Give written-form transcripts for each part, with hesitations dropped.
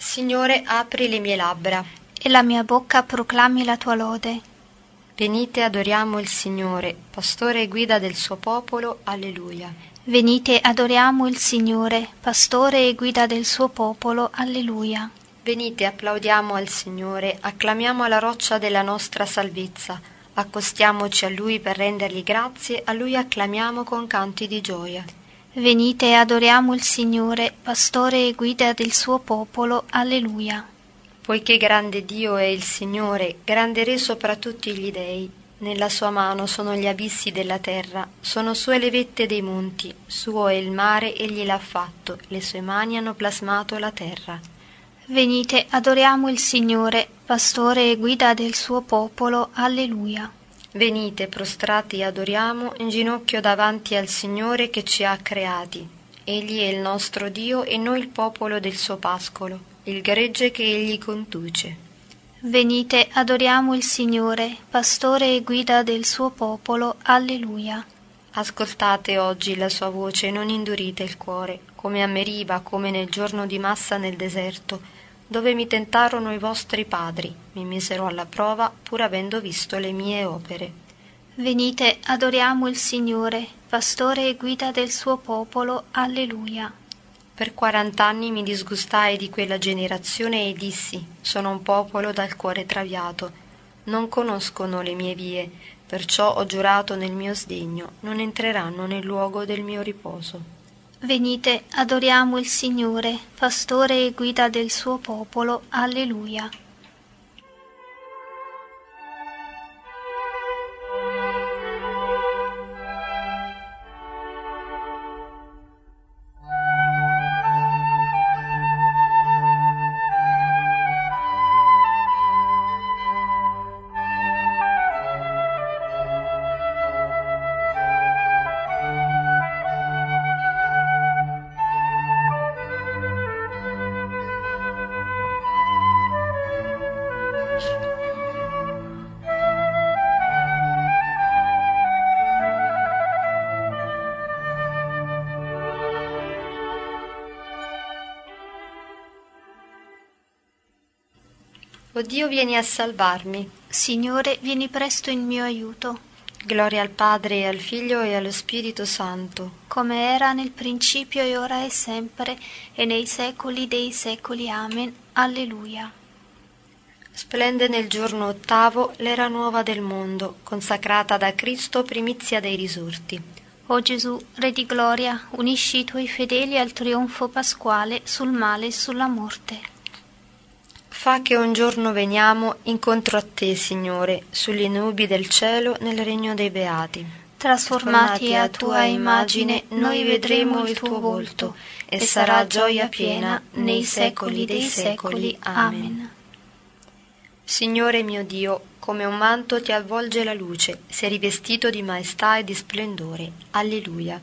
Signore, apri le mie labbra, e la mia bocca proclami la tua lode. venite adoriamo il Signore, pastore e guida del suo popolo, alleluia. Venite adoriamo il Signore, pastore e guida del suo popolo, alleluia. Venite applaudiamo al Signore, acclamiamo alla roccia della nostra salvezza, accostiamoci a Lui per rendergli grazie, a Lui acclamiamo con canti di gioia. Venite adoriamo il Signore, pastore e guida del suo popolo, alleluia. Poiché grande Dio è il Signore, grande Re sopra tutti gli dei, nella sua mano sono gli abissi della terra, sono sue le vette dei monti, suo è il mare, egli l'ha fatto, le sue mani hanno plasmato la terra. Venite adoriamo il Signore, pastore e guida del suo popolo, alleluia. Venite, prostrati e adoriamo, in ginocchio davanti al Signore che ci ha creati. Egli è il nostro Dio e noi il popolo del suo pascolo, il gregge che egli conduce. Venite adoriamo il Signore, pastore e guida del suo popolo, alleluia. Ascoltate oggi la sua voce e non indurite il cuore, come a Meriba, come nel giorno di Massa nel deserto, dove mi tentarono i vostri padri, mi misero alla prova pur avendo visto le mie opere. Venite adoriamo il Signore, pastore e guida del suo popolo, alleluia. Per 40 anni mi disgustai di quella generazione e dissi, sono un popolo dal cuore traviato, non conoscono le mie vie, perciò ho giurato nel mio sdegno, non entreranno nel luogo del mio riposo. Venite adoriamo il Signore, pastore e guida del suo popolo, alleluia. O Dio, vieni a salvarmi. Signore, vieni presto in mio aiuto, Gloria al Padre e al Figlio e allo Spirito Santo. come era nel principio e ora e sempre, e nei secoli dei secoli. Amen. Alleluia. Splende nel giorno ottavo l'era nuova del mondo, consacrata da Cristo primizia dei risorti. O Gesù, Re di gloria, unisci i tuoi fedeli al trionfo pasquale sul male e sulla morte. Fa che un giorno veniamo incontro a te, Signore, sulle nubi del cielo nel regno dei beati. Trasformati a tua immagine, noi vedremo il tuo volto, e sarà gioia piena nei secoli dei secoli. Amen. Signore mio Dio, come un manto ti avvolge la luce, sei rivestito di maestà e di splendore. Alleluia.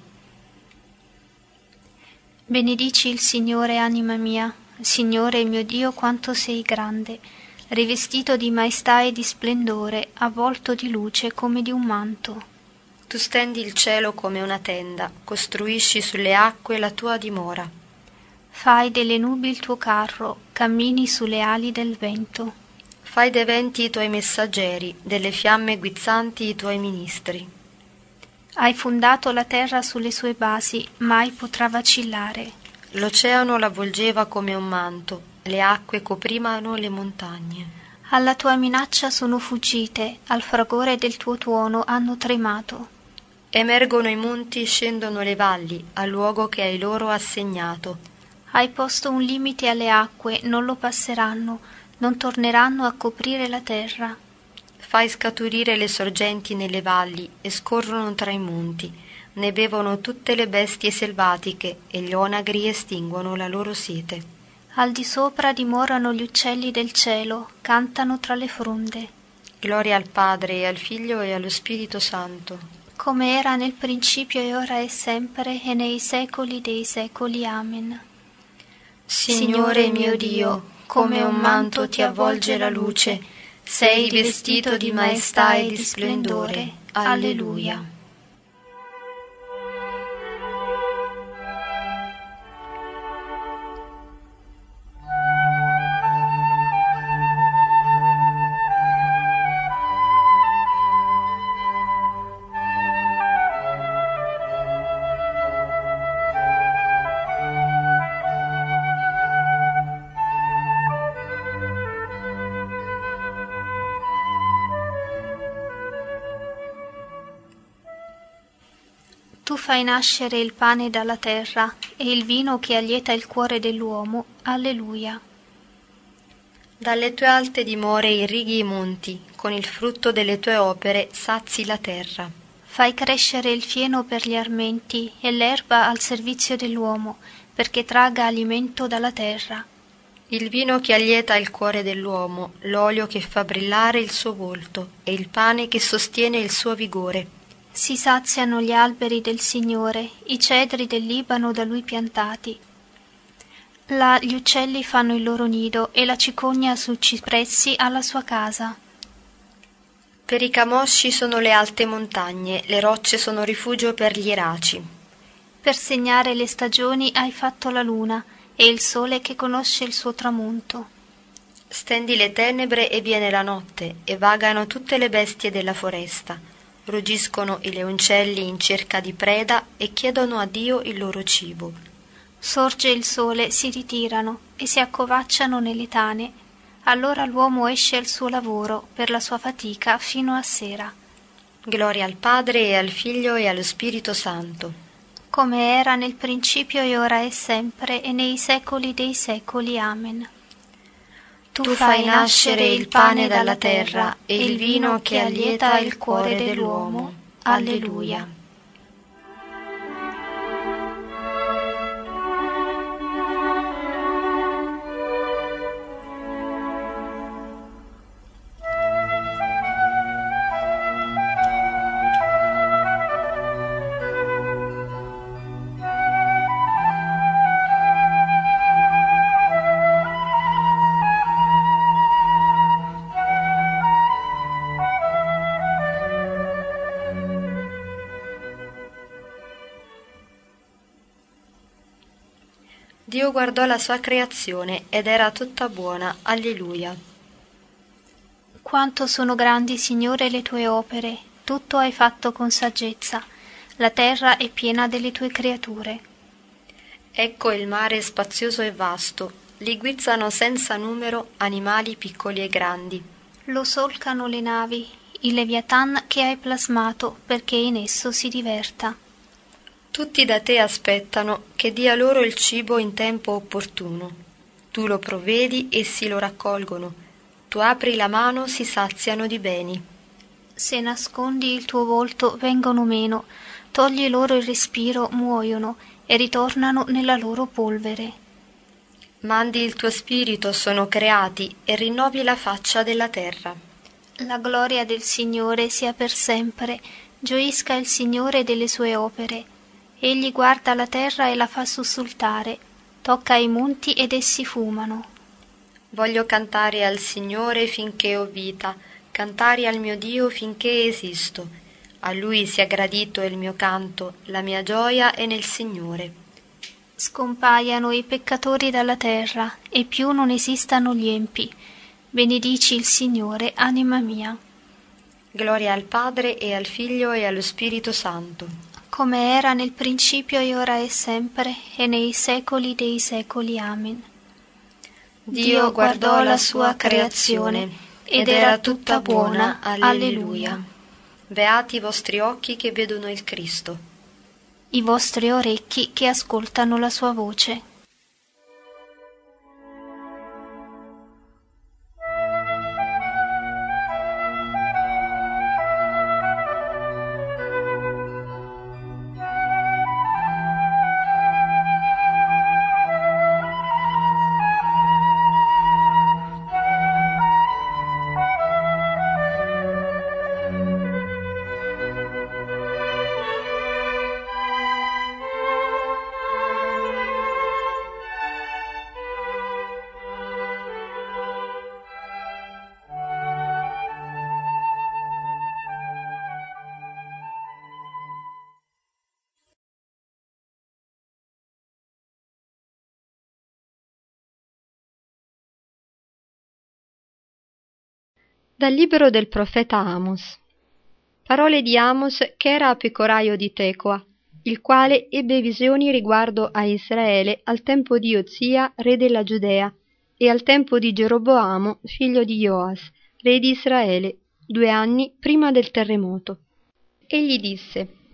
Benedici il Signore, anima mia. Signore mio Dio, quanto sei grande, rivestito di maestà e di splendore, avvolto di luce come di un manto. Tu stendi il cielo come una tenda, costruisci sulle acque la tua dimora. Fai delle nubi il tuo carro, cammini sulle ali del vento. Fai dei venti i tuoi messaggeri, delle fiamme guizzanti i tuoi ministri. Hai fondato la terra sulle sue basi, mai potrà vacillare. L'oceano l'avvolgeva come un manto, le acque coprivano le montagne. Alla tua minaccia sono fuggite, al fragore del tuo tuono hanno tremato. Emergono i monti, scendono le valli, al luogo che hai loro assegnato. Hai posto un limite alle acque, non lo passeranno, non torneranno a coprire la terra. Fai scaturire le sorgenti nelle valli e scorrono tra i monti. Ne bevono tutte le bestie selvatiche e gli onagri estinguono la loro sete. Al di sopra dimorano gli uccelli del cielo, cantano tra le fronde. Gloria al Padre e al Figlio e allo Spirito Santo. Come era nel principio e ora e sempre, e nei secoli dei secoli. Amen. Signore mio Dio, come un manto ti avvolge la luce, sei vestito di maestà e di splendore. Alleluia. Tu fai nascere il pane dalla terra e il vino che allieta il cuore dell'uomo. Alleluia. Dalle tue alte dimore irrighi i monti, con il frutto delle tue opere sazi la terra. Fai crescere il fieno per gli armenti e l'erba al servizio dell'uomo, perché tragga alimento dalla terra. Il vino che allieta il cuore dell'uomo, l'olio che fa brillare il suo volto e il pane che sostiene il suo vigore. Si saziano gli alberi del Signore, i cedri del Libano da Lui piantati. Là gli uccelli fanno il loro nido e la cicogna sui cipressi ha la sua casa. Per i camosci sono le alte montagne, le rocce sono rifugio per gli iraci. Per segnare le stagioni hai fatto la luna e il sole che conosce il suo tramonto. Stendi le tenebre e viene la notte, e vagano tutte le bestie della foresta. Ruggiscono i leoncelli in cerca di preda e chiedono a Dio il loro cibo. Sorge il sole, si ritirano e si accovacciano nelle tane. Allora l'uomo esce al suo lavoro per la sua fatica fino a sera. Gloria al Padre e al Figlio e allo Spirito Santo. Come era nel principio e ora e sempre e nei secoli dei secoli. Amen. Tu fai nascere il pane dalla terra e il vino che allieta il cuore dell'uomo. Alleluia. Dio guardò la sua creazione ed era tutta buona. Alleluia. Quanto sono grandi, Signore, le tue opere, tutto hai fatto con saggezza, la terra è piena delle tue creature. Ecco il mare spazioso e vasto, li guizzano senza numero animali piccoli e grandi. Lo solcano le navi, il Leviathan che hai plasmato perché in esso si diverta. Tutti da te aspettano che dia loro il cibo in tempo opportuno. Tu lo provvedi, essi lo raccolgono. Tu apri la mano, si saziano di beni. Se nascondi il tuo volto vengono meno, togli loro il respiro, muoiono e ritornano nella loro polvere. Mandi il tuo spirito, sono creati, e rinnovi la faccia della terra. La gloria del Signore sia per sempre, gioisca il Signore delle sue opere. Egli guarda la terra e la fa sussultare, tocca i monti ed essi fumano. Voglio cantare al Signore finché ho vita, cantare al mio Dio finché esisto. A Lui sia gradito il mio canto, la mia gioia è nel Signore. Scompaiano i peccatori dalla terra, e più non esistano gli empi. Benedici il Signore, anima mia. Gloria al Padre e al Figlio e allo Spirito Santo. Come era nel principio e ora e sempre, e nei secoli dei secoli. Amen. Dio guardò la sua creazione, ed era tutta buona. Alleluia. Beati i vostri occhi che vedono il Cristo. I vostri orecchi che ascoltano la sua voce. Dal libro del profeta Amos. Parole di Amos, che era pecoraio di Tecoa, il quale ebbe visioni riguardo a Israele al tempo di Ozia, re della Giudea, e al tempo di Geroboamo, figlio di Joas, re di Israele, 2 anni prima del terremoto. Egli disse: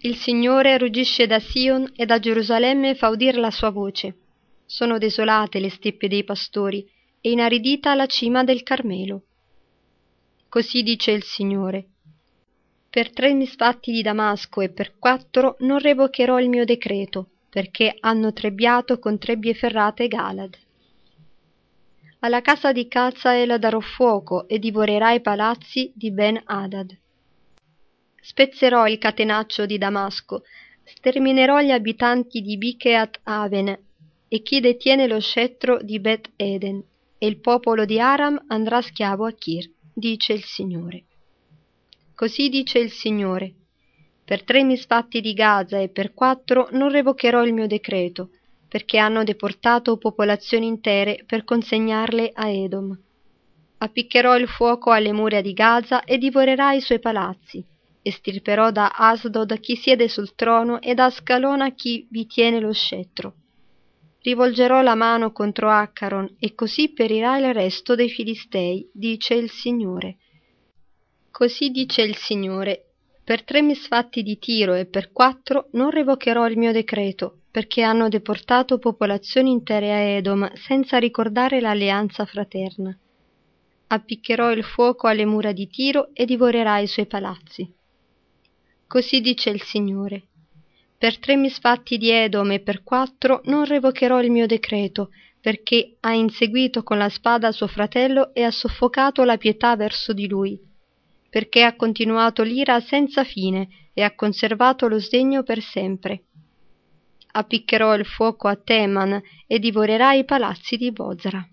Il Signore ruggisce da Sion e da Gerusalemme fa udir la sua voce. Sono desolate le steppe dei pastori e inaridita la cima del Carmelo. Così dice il Signore: per 3 misfatti di Damasco e per 4 non revocherò il mio decreto, perché hanno trebbiato con trebbie ferrate Galad. Alla casa di Hazael darò fuoco e divorerà i palazzi di Ben-Hadad. Spezzerò il catenaccio di Damasco, sterminerò gli abitanti di Bikeat Aven e chi detiene lo scettro di Bet Eden, e il popolo di Aram andrà schiavo a Kir, dice il Signore. Così dice il Signore: per 3 misfatti di Gaza e per 4 non revocherò il mio decreto, perché hanno deportato popolazioni intere per consegnarle a Edom. Appiccherò il fuoco alle mura di Gaza e divorerà i suoi palazzi, estirperò da Asdod chi siede sul trono e da Ascalona chi vi tiene lo scettro. Rivolgerò la mano contro Accaron e così perirà il resto dei Filistei, dice il Signore. Così dice il Signore: per 3 misfatti di Tiro e per 4 non revocherò il mio decreto, perché hanno deportato popolazioni intere a Edom senza ricordare l'alleanza fraterna. Appiccherò il fuoco alle mura di Tiro e divorerà i suoi palazzi. Così dice il Signore: per 3 misfatti di Edom e per 4 non revocherò il mio decreto, perché ha inseguito con la spada suo fratello e ha soffocato la pietà verso di lui, perché ha continuato l'ira senza fine e ha conservato lo sdegno per sempre. Appiccherò il fuoco a Teman e divorerà i palazzi di Bozra.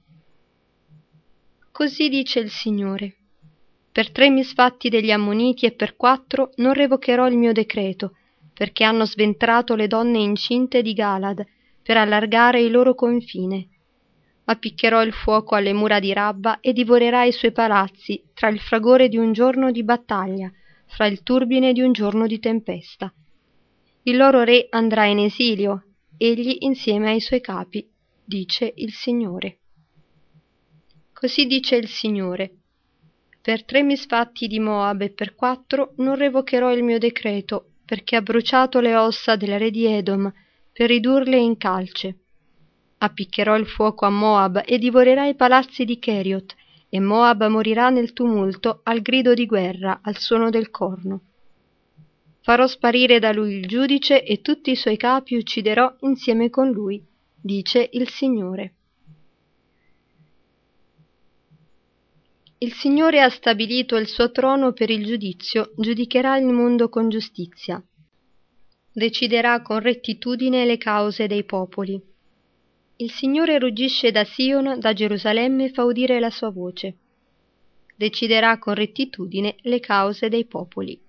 Così dice il Signore: per 3 misfatti degli Ammoniti e per 4 non revocherò il mio decreto, perché hanno sventrato le donne incinte di Galad per allargare il loro confine. Appiccherò il fuoco alle mura di Rabba e divorerà i suoi palazzi tra il fragore di un giorno di battaglia, fra il turbine di un giorno di tempesta. Il loro re andrà in esilio, egli insieme ai suoi capi, dice il Signore. Così dice il Signore: per 3 misfatti di Moab e per 4 non revocherò il mio decreto, perché ha bruciato le ossa del re di Edom per ridurle in calce. Appiccherò il fuoco a Moab e divorerà i palazzi di Keriot, e Moab morirà nel tumulto al grido di guerra, al suono del corno. Farò sparire da lui il giudice e tutti i suoi capi ucciderò insieme con lui, dice il Signore. Il Signore ha stabilito il suo trono per il giudizio, giudicherà il mondo con giustizia. Deciderà con rettitudine le cause dei popoli. Il Signore ruggisce da Sion, da Gerusalemme fa udire la sua voce. Deciderà con rettitudine le cause dei popoli.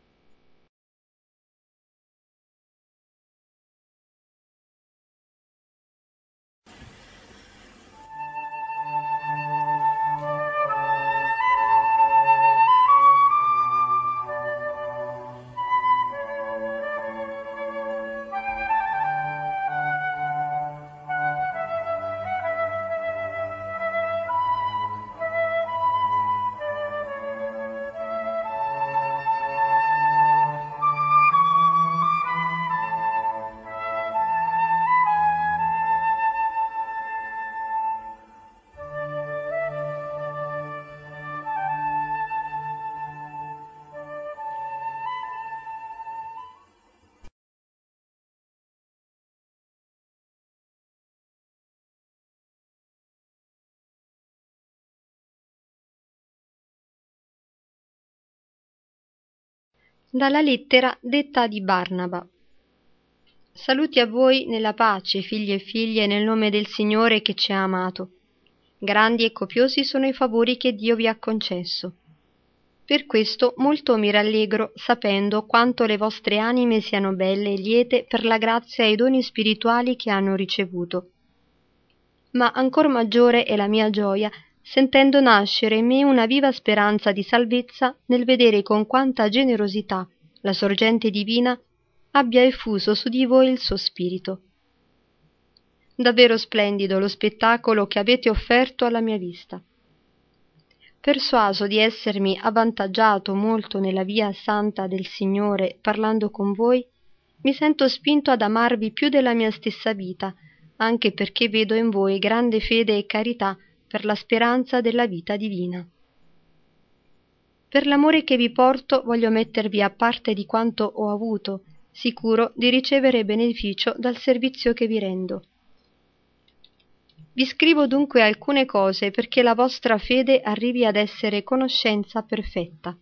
Dalla lettera detta di Barnaba. Saluti a voi nella pace, figli e figlie, nel nome del Signore che ci ha amato. Grandi e copiosi sono i favori che Dio vi ha concesso. Per questo molto mi rallegro, sapendo quanto le vostre anime siano belle e liete per la grazia e i doni spirituali che hanno ricevuto. Ma ancor maggiore è la mia gioia, sentendo nascere in me una viva speranza di salvezza nel vedere con quanta generosità la sorgente divina abbia effuso su di voi il suo spirito. Davvero splendido lo spettacolo che avete offerto alla mia vista. persuaso di essermi avvantaggiato molto nella via santa del Signore parlando con voi, mi sento spinto ad amarvi più della mia stessa vita, anche perché vedo in voi grande fede e carità per la speranza della vita divina. Per l'amore che vi porto voglio mettervi a parte di quanto ho avuto, sicuro di ricevere beneficio dal servizio che vi rendo. Vi scrivo dunque alcune cose perché la vostra fede arrivi ad essere conoscenza perfetta.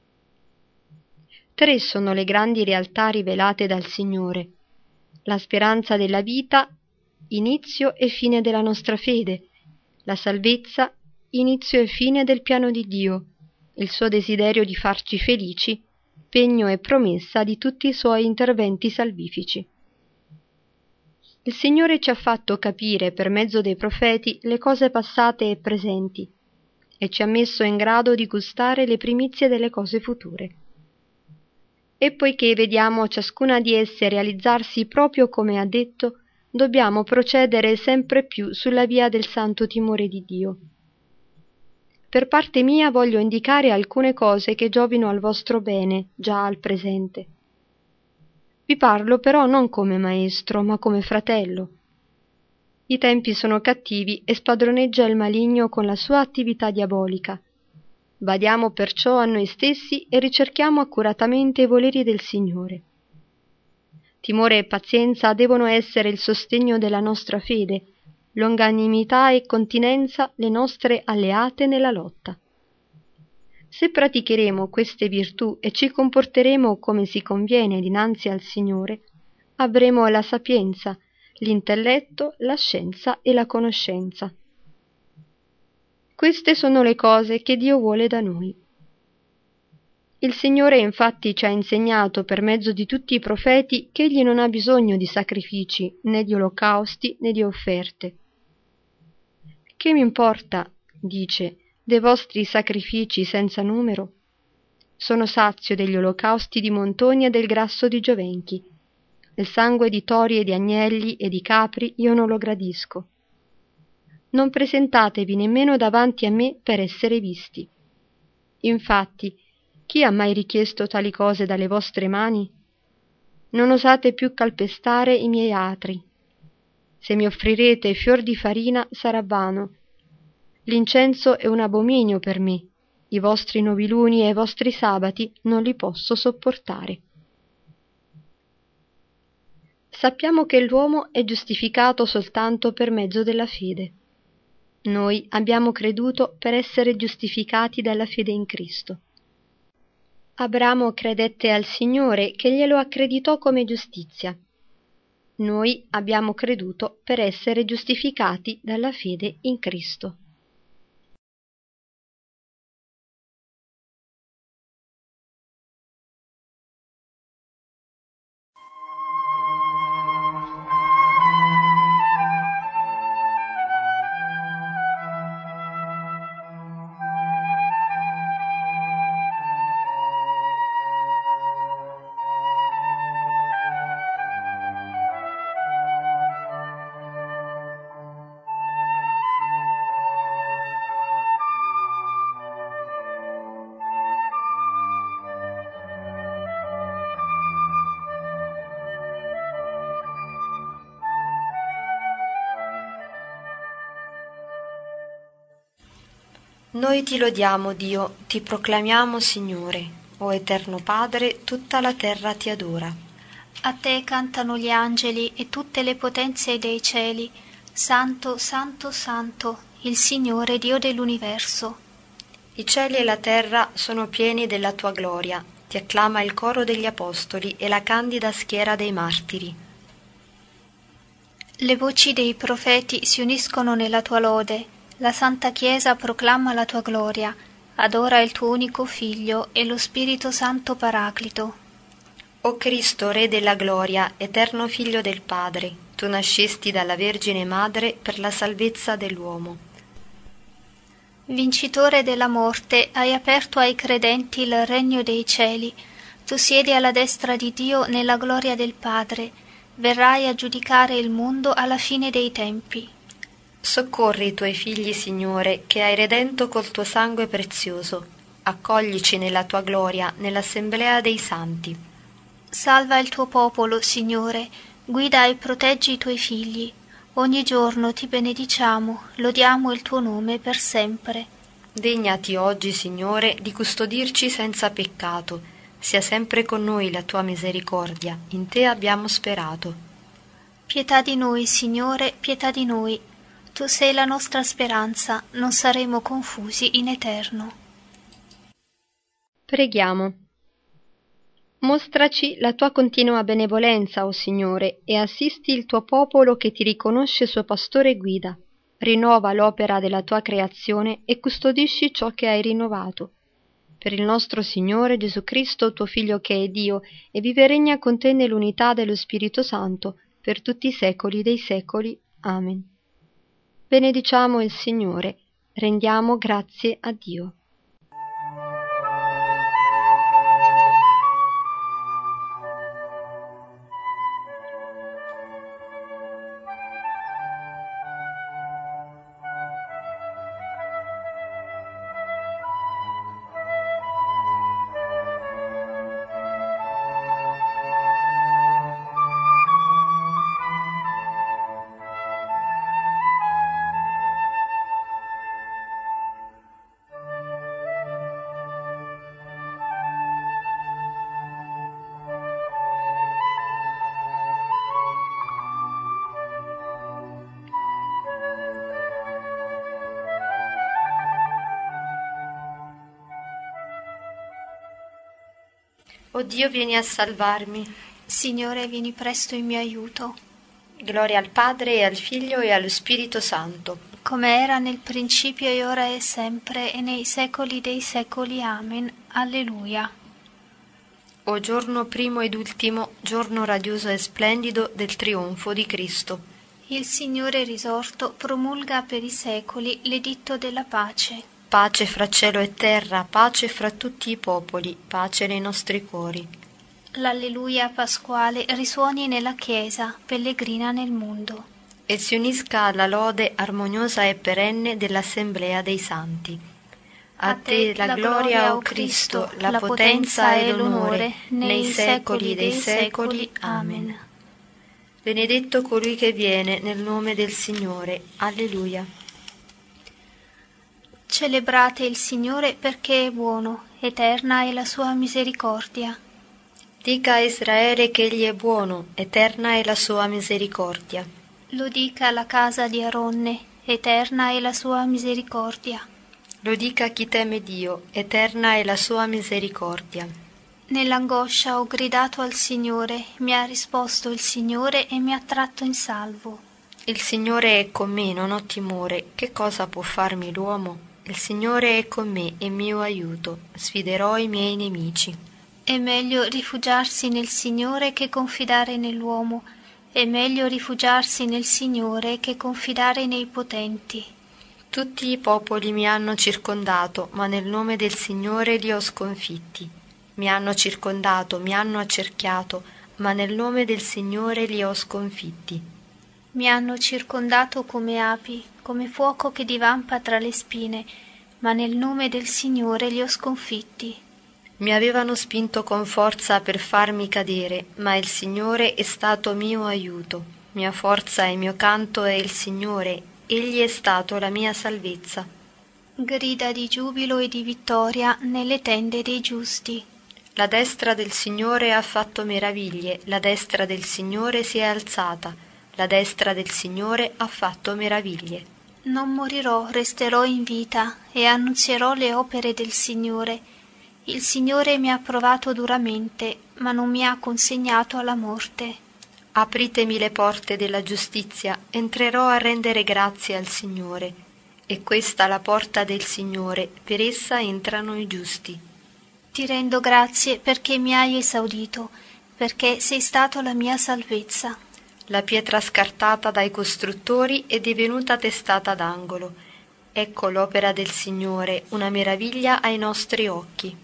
3 sono le grandi realtà rivelate dal Signore: la speranza della vita, inizio e fine della nostra fede; la salvezza, inizio e fine del piano di Dio; il suo desiderio di farci felici, pegno e promessa di tutti i suoi interventi salvifici. Il Signore ci ha fatto capire per mezzo dei profeti le cose passate e presenti, e ci ha messo in grado di gustare le primizie delle cose future. E poiché vediamo ciascuna di esse realizzarsi proprio come ha detto, dobbiamo procedere sempre più sulla via del santo timore di Dio. Per parte mia voglio indicare alcune cose che giovino al vostro bene già al presente. Vi parlo però non come maestro, ma come fratello. I tempi sono cattivi e spadroneggia il maligno con la sua attività diabolica. Badiamo perciò a noi stessi e ricerchiamo accuratamente i voleri del Signore. Timore e pazienza devono essere il sostegno della nostra fede, longanimità e continenza le nostre alleate nella lotta. Se praticheremo queste virtù e ci comporteremo come si conviene dinanzi al Signore, avremo la sapienza, l'intelletto, la scienza e la conoscenza. Queste sono le cose che Dio vuole da noi. Il Signore infatti ci ha insegnato per mezzo di tutti i profeti che Egli non ha bisogno di sacrifici, né di olocausti, né di offerte. Che mi importa, dice, dei vostri sacrifici senza numero? Sono sazio degli olocausti di montoni e del grasso di giovenchi. Il sangue di tori e di agnelli e di capri io non lo gradisco. Non presentatevi nemmeno davanti a me per essere visti. Infatti, chi ha mai richiesto tali cose dalle vostre mani? Non osate più calpestare i miei atri. Se mi offrirete fior di farina sarà vano. L'incenso è un abominio per me, i vostri noviluni e i vostri sabati non li posso sopportare. Sappiamo che l'uomo è giustificato soltanto per mezzo della fede. Noi abbiamo creduto per essere giustificati dalla fede in Cristo. Abramo credette al Signore che glielo accreditò come giustizia. Noi abbiamo creduto per essere giustificati dalla fede in Cristo. Noi ti lodiamo, Dio, ti proclamiamo, Signore. O Eterno Padre, tutta la terra ti adora. A te cantano gli angeli e tutte le potenze dei cieli. Santo, santo, santo, il Signore Dio dell'universo. I cieli e la terra sono pieni della tua gloria. Ti acclama il coro degli apostoli e la candida schiera dei martiri. Le voci dei profeti si uniscono nella tua lode. La Santa Chiesa proclama la tua gloria, adora il tuo unico Figlio e lo Spirito Santo Paraclito. O Cristo, Re della gloria, eterno Figlio del Padre, tu nascesti dalla Vergine Madre per la salvezza dell'uomo. Vincitore della morte, hai aperto ai credenti il regno dei cieli. Tu siedi alla destra di Dio nella gloria del Padre. Verrai a giudicare il mondo alla fine dei tempi. Soccorri i tuoi figli, Signore, che hai redento col tuo sangue prezioso. Accoglici nella tua gloria, nell'assemblea dei santi. Salva il tuo popolo, Signore, guida e proteggi i tuoi figli. Ogni giorno ti benediciamo, lodiamo il tuo nome per sempre. Degnati oggi, Signore, di custodirci senza peccato. Sia sempre con noi la tua misericordia, in te abbiamo sperato. Pietà di noi, Signore, pietà di noi. Tu sei la nostra speranza, non saremo confusi in eterno. Preghiamo. Mostraci la tua continua benevolenza, o Signore, e assisti il tuo popolo che ti riconosce suo pastore e guida. Rinnova l'opera della tua creazione e custodisci ciò che hai rinnovato. Per il nostro Signore Gesù Cristo, tuo Figlio che è Dio, e vive e regna con te nell'unità dello Spirito Santo, per tutti i secoli dei secoli. Amen. Benediciamo il Signore, rendiamo grazie a Dio. O Dio, vieni a salvarmi. Signore, vieni presto in mio aiuto. Gloria al Padre e al Figlio e allo Spirito Santo. Come era nel principio e ora e sempre e nei secoli dei secoli. Amen. Alleluia. O giorno primo ed ultimo, giorno radioso e splendido del trionfo di Cristo. Il Signore risorto promulga per i secoli l'editto della pace. Pace fra cielo e terra, pace fra tutti i popoli, pace nei nostri cuori. L'alleluia pasquale risuoni nella Chiesa, pellegrina nel mondo. E si unisca alla lode armoniosa e perenne dell'assemblea dei santi. A te la gloria, o Cristo, la potenza e l'onore, nei secoli dei secoli. Amen. Benedetto colui che viene nel nome del Signore. Alleluia. Celebrate il Signore perché è buono, eterna è la sua misericordia. Dica a Israele che egli è buono, eterna è la sua misericordia. Lo dica la casa di Aronne, eterna è la sua misericordia. Lo dica chi teme Dio, eterna è la sua misericordia. Nell'angoscia ho gridato al Signore, mi ha risposto il Signore e mi ha tratto in salvo. Il Signore è con me, non ho timore, che cosa può farmi l'uomo? Il Signore è con me e mio aiuto, sfiderò i miei nemici. È meglio rifugiarsi nel Signore che confidare nell'uomo, è meglio rifugiarsi nel Signore che confidare nei potenti. Tutti i popoli mi hanno circondato, ma nel nome del Signore li ho sconfitti. Mi hanno circondato, mi hanno accerchiato, ma nel nome del Signore li ho sconfitti. Mi hanno circondato come api, come fuoco che divampa tra le spine, ma nel nome del Signore li ho sconfitti. Mi avevano spinto con forza per farmi cadere, ma il Signore è stato mio aiuto. Mia forza e mio canto è il Signore, egli è stato la mia salvezza. Grida di giubilo e di vittoria nelle tende dei giusti. La destra del Signore ha fatto meraviglie, la destra del Signore si è alzata, la destra del Signore ha fatto meraviglie. Non morirò, resterò in vita e annunzierò le opere del Signore. Il Signore mi ha provato duramente, ma non mi ha consegnato alla morte. Apritemi le porte della giustizia, entrerò a rendere grazie al Signore. È questa la porta del Signore, per essa entrano i giusti. Ti rendo grazie perché mi hai esaudito, perché sei stato la mia salvezza. La pietra scartata dai costruttori è divenuta testata d'angolo. Ecco l'opera del Signore, una meraviglia ai nostri occhi.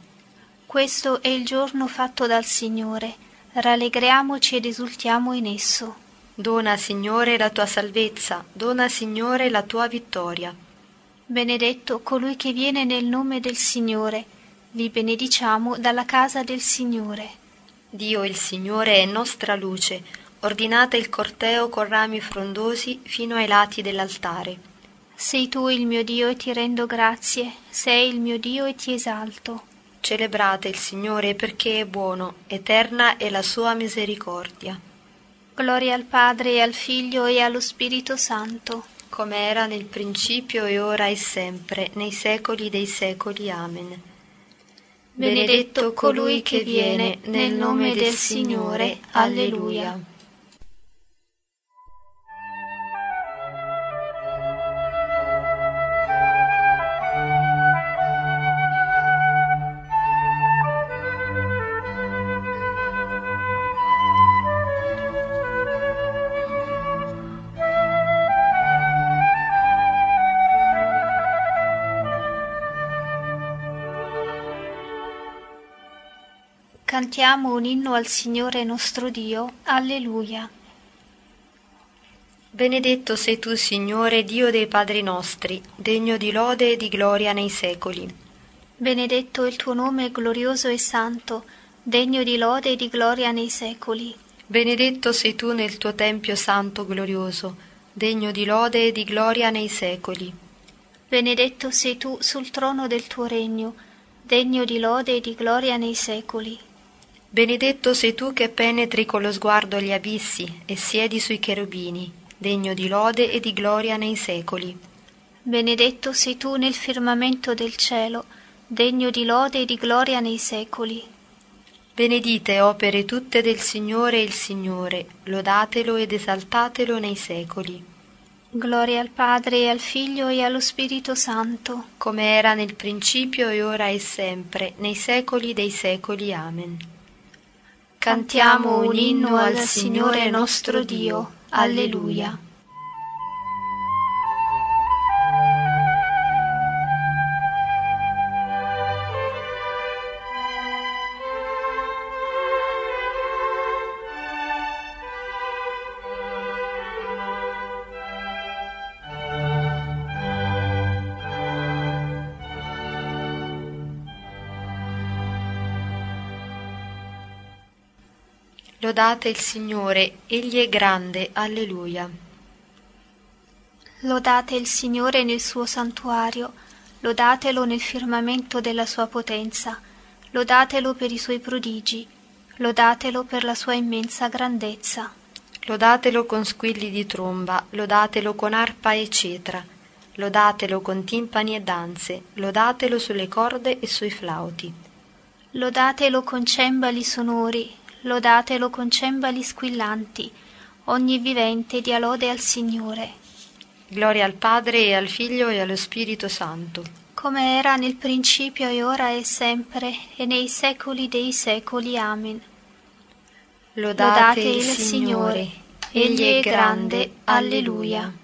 Questo è il giorno fatto dal Signore, rallegriamoci ed esultiamo in esso. Dona, Signore, la tua salvezza, dona, Signore, la tua vittoria. Benedetto colui che viene nel nome del Signore. Vi benediciamo dalla casa del Signore. Dio il Signore è nostra luce, ordinate il corteo con rami frondosi fino ai lati dell'altare. Sei tu il mio Dio e ti rendo grazie, sei il mio Dio e ti esalto. Celebrate il Signore perché è buono, eterna è la sua misericordia. Gloria al Padre e al Figlio e allo Spirito Santo. Come era nel principio e ora e sempre, nei secoli dei secoli. Amen. Benedetto colui che viene nel nome del Signore. Alleluia. Cantiamo un inno al Signore nostro Dio. Alleluia. Benedetto sei tu, Signore, Dio dei padri nostri, degno di lode e di gloria nei secoli. Benedetto il tuo nome glorioso e santo, degno di lode e di gloria nei secoli. Benedetto sei tu nel tuo tempio santo glorioso, degno di lode e di gloria nei secoli. Benedetto sei tu sul trono del tuo regno, degno di lode e di gloria nei secoli. Benedetto sei tu che penetri con lo sguardo gli abissi e siedi sui cherubini, degno di lode e di gloria nei secoli. Benedetto sei tu nel firmamento del cielo, degno di lode e di gloria nei secoli. Benedite opere tutte del Signore il Signore, lodatelo ed esaltatelo nei secoli. Gloria al Padre e al Figlio e allo Spirito Santo, come era nel principio e ora e sempre, nei secoli dei secoli. Amen. Cantiamo un inno al Signore nostro Dio. Alleluia. Lodate il Signore, Egli è grande. Alleluia. Lodate il Signore nel suo santuario, lodatelo nel firmamento della sua potenza, lodatelo per i suoi prodigi, lodatelo per la sua immensa grandezza. Lodatelo con squilli di tromba, lodatelo con arpa e cetra, lodatelo con timpani e danze, lodatelo sulle corde e sui flauti. Lodatelo con cembali sonori, lodatelo con cembali squillanti, ogni vivente dia lode al Signore. Gloria al Padre e al Figlio e allo Spirito Santo. Come era nel principio e ora e sempre, e nei secoli dei secoli. Amen. Lodate il Signore, Egli è grande. Alleluia.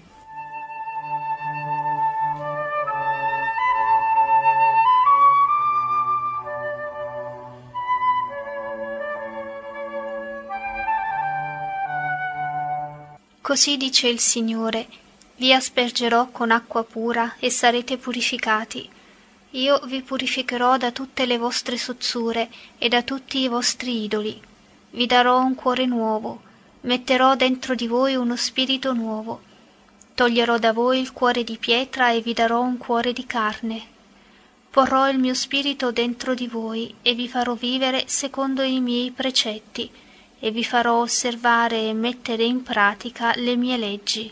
Così dice il Signore: vi aspergerò con acqua pura e sarete purificati. Io vi purificherò da tutte le vostre sozzure e da tutti i vostri idoli. Vi darò un cuore nuovo, metterò dentro di voi uno spirito nuovo. Toglierò da voi il cuore di pietra e vi darò un cuore di carne. Porrò il mio spirito dentro di voi e vi farò vivere secondo i miei precetti, e vi farò osservare e mettere in pratica le mie leggi.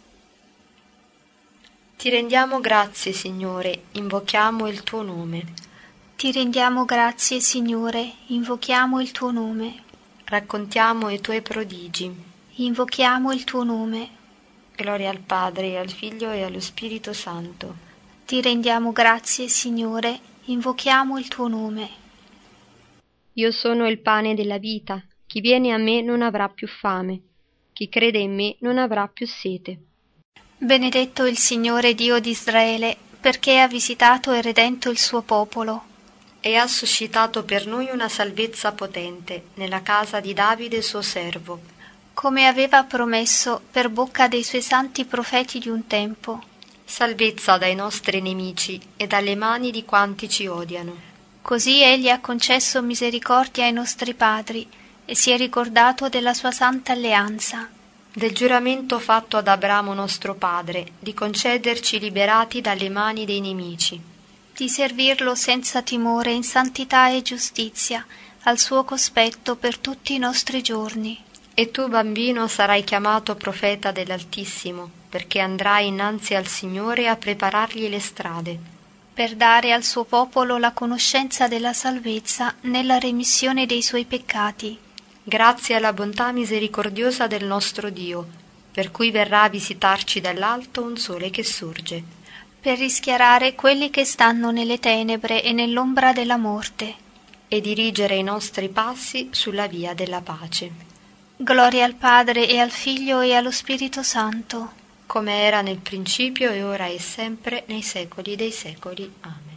Ti rendiamo grazie, Signore, invochiamo il tuo nome. Ti rendiamo grazie, Signore, invochiamo il tuo nome. Raccontiamo i tuoi prodigi. Invochiamo il tuo nome. Gloria al Padre, e al Figlio e allo Spirito Santo. Ti rendiamo grazie, Signore, invochiamo il tuo nome. Io sono il pane della vita. Chi viene a me non avrà più fame, chi crede in me non avrà più sete. Benedetto il Signore Dio di Israele, perché ha visitato e redento il suo popolo. E ha suscitato per noi una salvezza potente nella casa di Davide suo servo. come aveva promesso per bocca dei suoi santi profeti di un tempo. Salvezza dai nostri nemici e dalle mani di quanti ci odiano. Così egli ha concesso misericordia ai nostri padri e si è ricordato della sua santa alleanza. Del giuramento fatto ad Abramo nostro padre, di concederci liberati dalle mani dei nemici. Di servirlo senza timore in santità e giustizia, al suo cospetto per tutti i nostri giorni. E tu, bambino, sarai chiamato profeta dell'Altissimo, perché andrai innanzi al Signore a preparargli le strade, per dare al suo popolo la conoscenza della salvezza nella remissione dei suoi peccati. Grazie alla bontà misericordiosa del nostro Dio, per cui verrà a visitarci dall'alto un sole che sorge, per rischiarare quelli che stanno nelle tenebre e nell'ombra della morte, e dirigere i nostri passi sulla via della pace. Gloria al Padre e al Figlio e allo Spirito Santo, come era nel principio e ora e sempre nei secoli dei secoli. Amen.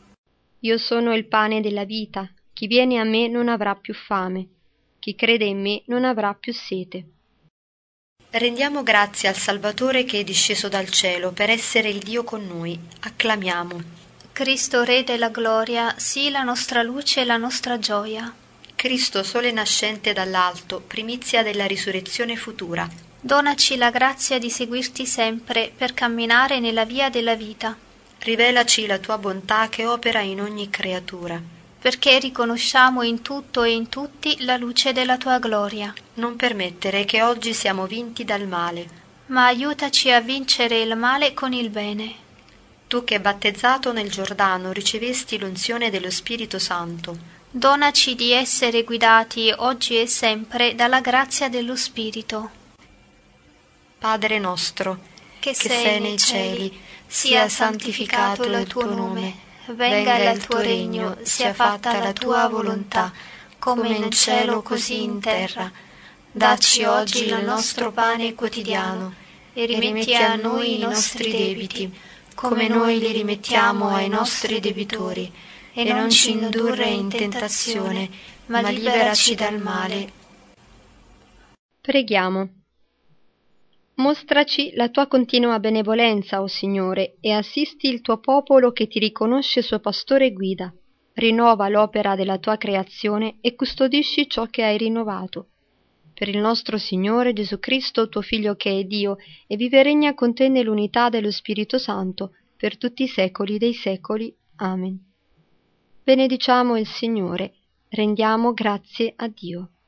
Io sono il pane della vita, chi viene a me non avrà più fame, chi crede in me non avrà più sete. Rendiamo grazie al Salvatore che è disceso dal cielo per essere il Dio con noi. Acclamiamo. Cristo Re della gloria, sii la nostra luce e la nostra gioia. Cristo sole nascente dall'alto, primizia della risurrezione futura. Donaci la grazia di seguirti sempre per camminare nella via della vita. Rivelaci la tua bontà che opera in ogni creatura, perché riconosciamo in tutto e in tutti la luce della tua gloria. Non permettere che oggi siamo vinti dal male, ma aiutaci a vincere il male con il bene. Tu che battezzato nel Giordano ricevesti l'unzione dello Spirito Santo, donaci di essere guidati oggi e sempre dalla grazia dello Spirito. Padre nostro, che sei nei cieli, sia santificato il tuo nome, venga il tuo regno, sia fatta la tua volontà, come in cielo così in terra. Dacci oggi il nostro pane quotidiano e rimetti a noi i nostri debiti, come noi li rimettiamo ai nostri debitori, e non ci indurre in tentazione, ma liberaci dal male. Preghiamo. Mostraci la tua continua benevolenza, o Signore, e assisti il tuo popolo che ti riconosce suo pastore e guida. Rinnova l'opera della tua creazione e custodisci ciò che hai rinnovato. Per il nostro Signore Gesù Cristo, tuo Figlio che è Dio, e vive e regna con te nell'unità dello Spirito Santo, per tutti i secoli dei secoli. Amen. Benediciamo il Signore, rendiamo grazie a Dio.